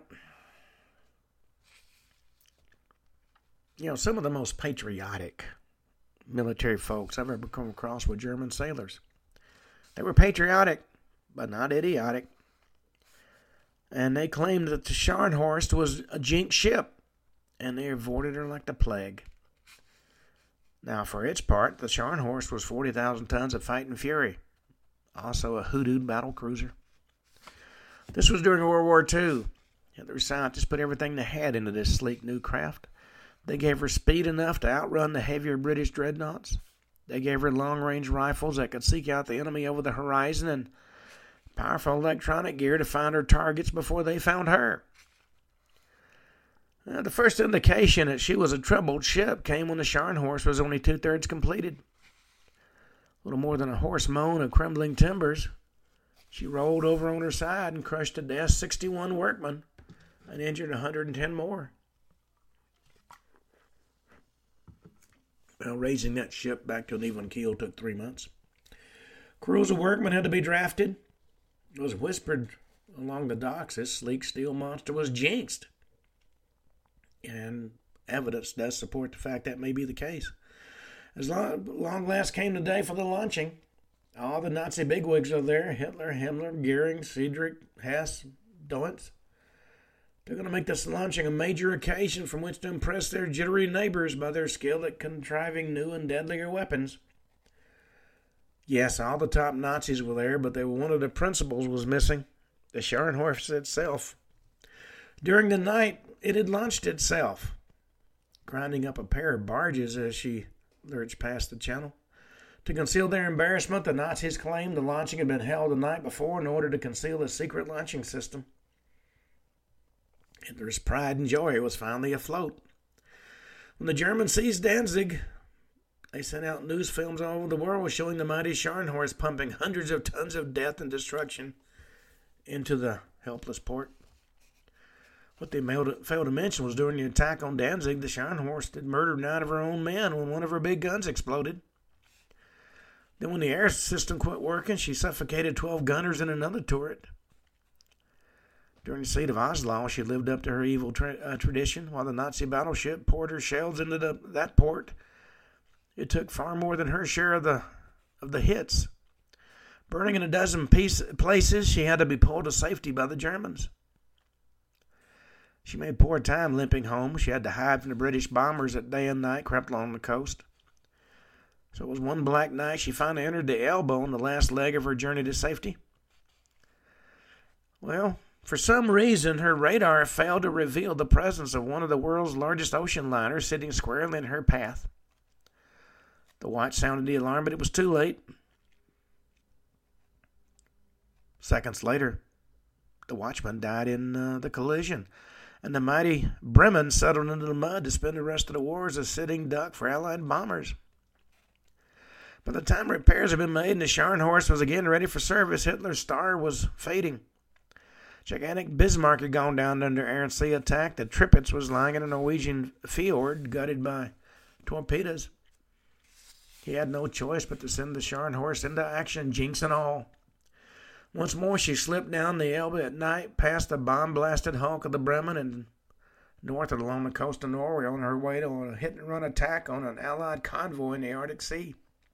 Speaker 1: some of the most patriotic military folks I've ever come across were German sailors. They were patriotic, but not idiotic. And they claimed that the Scharnhorst was a jinx ship, and they avoided her like the plague. Now, for its part, the Scharnhorst was 40,000 tons of fighting fury, also a hoodooed battle cruiser. This was during World War II. The scientists put everything they had into this sleek new craft. They gave her speed enough to outrun the heavier British dreadnoughts. They gave her long-range rifles that could seek out the enemy over the horizon and powerful electronic gear to find her targets before they found her. The first indication that she was a troubled ship came when the Scharnhorst was only 2/3 completed. A little more than a hoarse moan of crumbling timbers, she rolled over on her side and crushed to death 61 workmen and injured 110 more. Well, raising that ship back to an even keel took 3 months. Crews of workmen had to be drafted. It was whispered along the docks this sleek steel monster was jinxed. And evidence does support the fact that may be the case. As long last came the day for the launching. All the Nazi bigwigs are there: Hitler, Himmler, Goering, Friedrich, Hess, Deutz. They're going to make this launching a major occasion from which to impress their jittery neighbors by their skill at contriving new and deadlier weapons. Yes, all the top Nazis were there, but one of the principals was missing: the Scharnhorst itself. During the night, it had launched itself, grinding up a pair of barges as she lurched past the channel. To conceal their embarrassment, the Nazis claimed the launching had been held the night before in order to conceal a secret launching system. Hitler's pride and joy was finally afloat. When the Germans seized Danzig, they sent out news films all over the world showing the mighty Scharnhorst pumping hundreds of tons of death and destruction into the helpless port. What they failed to mention was during the attack on Danzig, the Scharnhorst had murdered 9 of her own men when one of her big guns exploded. Then when the air system quit working, she suffocated 12 gunners in another turret. During the siege of Oslo, she lived up to her evil tradition. While the Nazi battleship poured her shells into that port, it took far more than her share of the hits. Burning in a dozen places, she had to be pulled to safety by the Germans. She made poor time limping home. She had to hide from the British bombers that day and night crept along the coast. So it was one black night she finally entered the Elbe on the last leg of her journey to safety. Well, for some reason, her radar failed to reveal the presence of one of the world's largest ocean liners sitting squarely in her path. The watch sounded the alarm, but it was too late. Seconds later, the watchman died in the collision, and the mighty Bremen settled into the mud to spend the rest of the war as a sitting duck for Allied bombers. By the time repairs had been made and the Scharnhorst was again ready for service, Hitler's star was fading. Gigantic Bismarck had gone down under Air Sea attack. The Tirpitz was lying in a Norwegian fjord, gutted by torpedoes. He had no choice but to send the Scharnhorst into action, jinx and all. Once more she slipped down the Elbe at night, past the bomb-blasted hulk of the Bremen, and northward along the coast of Norway on her way to a hit-and-run attack on an Allied convoy in the Arctic Sea.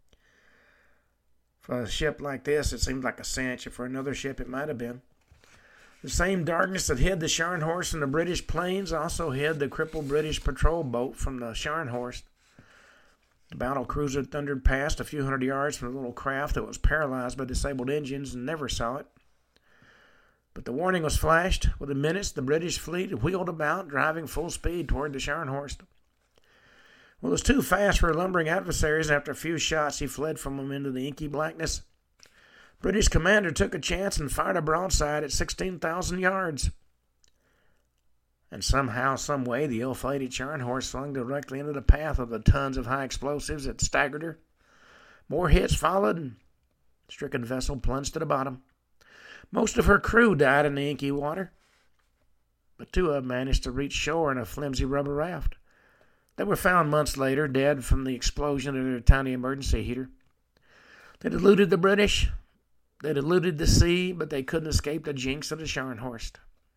Speaker 1: For a ship like this, it seemed like a cinch, and for another ship it might have been. The same darkness that hid the Scharnhorst in the British plains also hid the crippled British patrol boat from the Scharnhorst. The battle cruiser thundered past a few hundred yards from the little craft that was paralyzed by disabled engines and never saw it. But the warning was flashed. Within minutes, the British fleet wheeled about, driving full speed toward the Scharnhorst. Well, it was too fast for her lumbering adversaries, and after a few shots, he fled from them into the inky blackness. British commander took a chance and fired a broadside at 16,000 yards. And somehow, some way, the ill-fated Scharnhorst swung directly into the path of the tons of high explosives that staggered her. More hits followed, and the stricken vessel plunged to the bottom. Most of her crew died in the inky water, but 2 of them managed to reach shore in a flimsy rubber raft. They were found months later, dead from the explosion of their tiny emergency heater. They eluded the British, they eluded the sea, but they couldn't escape the jinx of the Scharnhorst.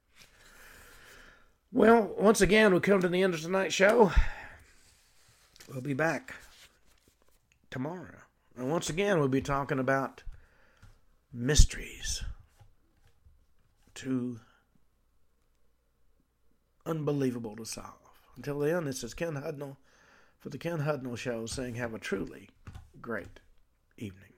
Speaker 1: Well, once again, we come to the end of tonight's show. We'll be back tomorrow. And once again, we'll be talking about mysteries too unbelievable to solve. Until then, this is Ken Hudnall for the Ken Hudnall Show saying have a truly great evening.